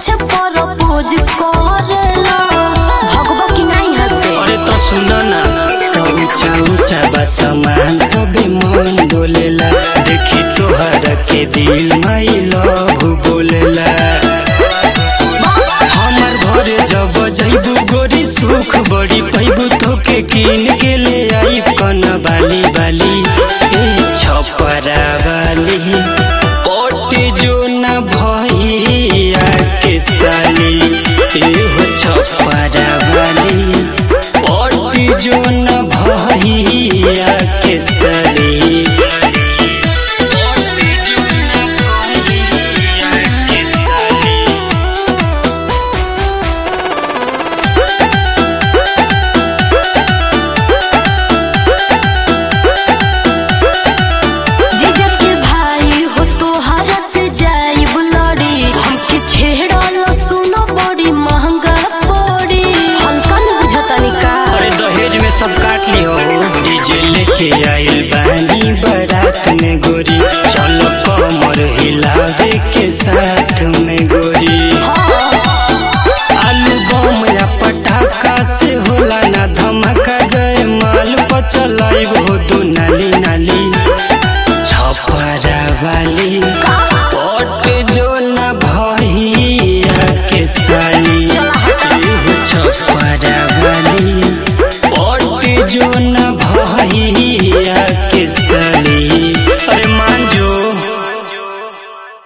पीछे प्रपोज करेला भगवा की नहीं हंसे। अरे तो सुनो ना, ऊंचा ऊंचा बसमान तबे मन डोलेला, देखी तोहर के दिल माई लव बोलेला। हमार घरे जब जइबू गोरी सुख बड़ी पैबू, तोके कीन के ले आई कन बाली बाली ए छपरा वाली पट जो न भैया के साली ए हो छपरा वाली पट जो न भैया के साली। सब काट ली हो डीजे लेके आइल बानी बारात में गोरी, चलो कमर हिलावे के साथ में गोरी। आलू बम या पटाखा से होला ना धमाका, जय माल पर चलाइब हो दो नाली नाली छपरा वाली पट जो न भैया के साली छपरा वाली पट जो